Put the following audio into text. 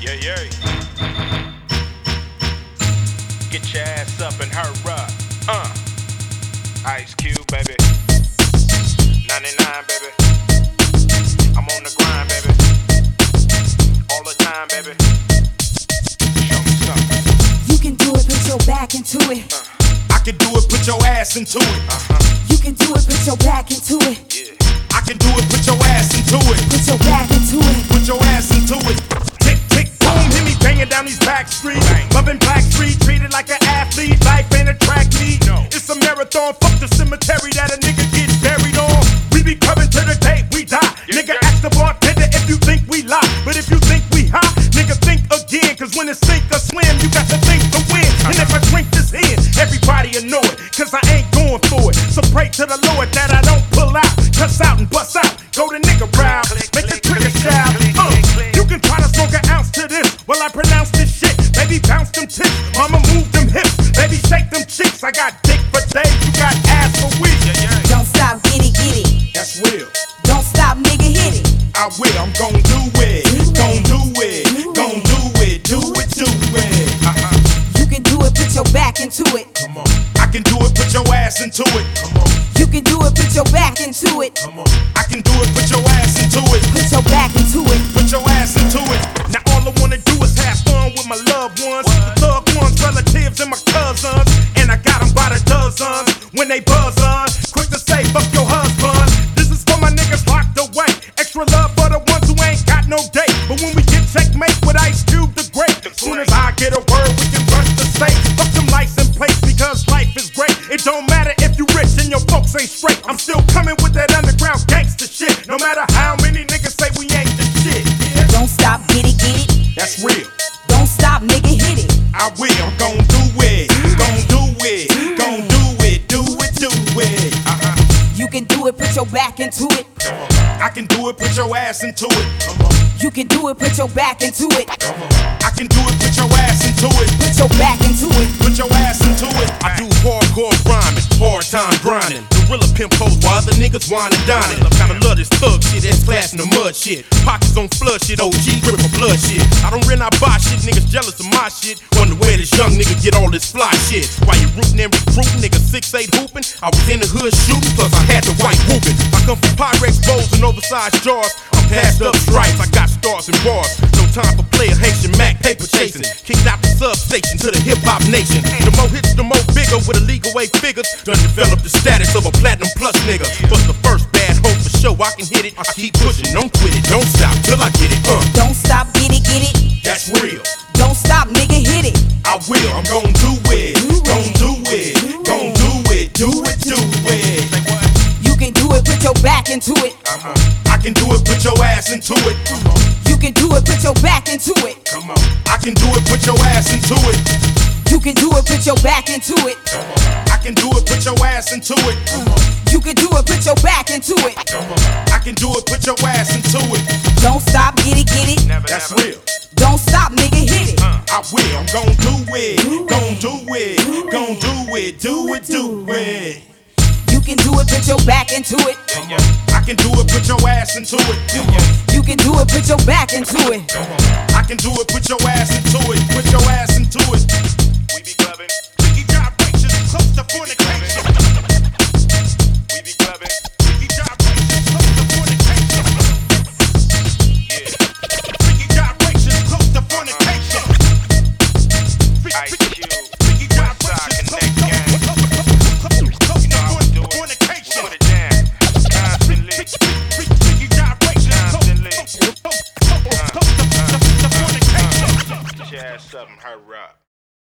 Yeah, yeah. Get your ass up and hurry up. Ice Cube, baby. 99, baby. I'm on the grind, baby. All the time, baby. Show me something. You can do it, put your back into it. I can do it, put your ass into it. You can do it, put your back into it. Yeah. I can do it, put your ass into it. Put your back into it. Put your ass into it. Tick, tick, boom, hit me banging down these back streets. Loving Black Street, treated like an athlete. Life ain't a track meet. No. It's a marathon, fuck the cemetery that a nigga gets buried on. We be coming to the day we die. Yeah, Nigga, yeah. ask the bartender if you think we lie. But if you think we high, nigga, think again. Cause when it's sink or swim, you got to think to win. And if I drink this in, everybody will know it. Cause I ain't going for it. So pray to the Lord that I don't pull out. Cuss out and bust out. Go to nigga round. Make the trigger shout. You can try to smoke an ounce to this. Well, I pronounce this shit. Baby, bounce them tits. Mama, move them hips. Baby, shake them cheeks. I got dick for days. You got ass for weeks. Yeah, yeah. Don't stop, get it. That's real. Don't stop, nigga, hit it. I will. I'm gon' do it. Gon' do it. Gon' do it. Do it. Do it. You can do it, put your back into it. Come on. I can do it. Put your ass into it. Come on. You can do it, put your back into it. Come on. I can do it. Put your ass into it. Put your back into it. Put your ass into it. Now all I wanna do is have fun with my loved ones, the thug ones, relatives, and my cousins. And I got them by the dozens. When they buzz on, quick to say fuck your husband. This is for my niggas locked away. Extra love for the ones who ain't got no date. But when we get checkmate with Ice Cube the Great, soon as I get a word, we can rush the state. Fuck them license plates because life is great. It don't matter if you rich and your folks ain't straight. I'm still coming with that underground gangster shit. No matter how many niggas say we ain't the shit. Yeah. Don't stop, get it. That's real. Don't stop, nigga, hit it. I will. I'm gon' do it. Gon' do it. Gon' do it. Do it. Do it. You can do it, put your back into it. I can do it. Put your ass into it. You can do it, put your back into it. I can do it. Put your ass into it. Put your back into it. Put your ass into it. I do hardcore rhyming, hard time grinding. Gorilla pimp hoes while other niggas wine and dining. Kinda love this thug shit, that's class in the mud shit. Pockets on flood shit, OG grip for blood shit. I don't rent, I buy shit, niggas jealous of my shit. Wonder where this young nigga get all this fly shit. While you rootin' and recruitin', niggas 6'8" hoopin'. I was in the hood shootin', plus I had the white whoopin'. I come from Pyrex bowls and oversized jars. I'm passed up stripes, I got stars and bars. No time for player Haitian Mac, paper chasing. Kicked out the substation to the hip hop nation. The more hits, the more bigger with illegal way figures. Done developed the status of a platinum plus nigga. But the first bad hope for show, I can hit it. I keep pushing, don't quit it, don't stop till I get it. Don't stop, get it. That's real. Don't stop, nigga, hit it. I will. I'm gon' do it. Gon' do it. Gon' do it. Do it. Do it. You can do it, put your back into it. I can do it. Put your ass into it. You can do it, put your back into it. Come on. I can do it. Put your ass into it. You can do it, put your back into it. I can do it. Put your ass into it. You can do it, put your back into it. I can do it. Put your ass into it. Don't stop, get it. Never, That's never. real. Don't stop, nigga, hit it. I will. I'm gon' do it. Gon' do it. Gon' do it. Do it. Do it. You can do it, put your back into it. I can do it. Put your ass into it. You can do it, put your back into it. I can do it. Put your ass into it. Put your ass into it. We be clubbing. Freaky gyrations, close to fornication. We be clubbing. Freaky gyrations, close to fornication. Freaky gyrations, close to fornication. Ice Cube. Freaky Westside gyrations, Connect gang. close You know how we do to it. fornication. Put it down. Constantly. Freaky gyrations, Constantly. close to fornication. Get your ass up and hurry up.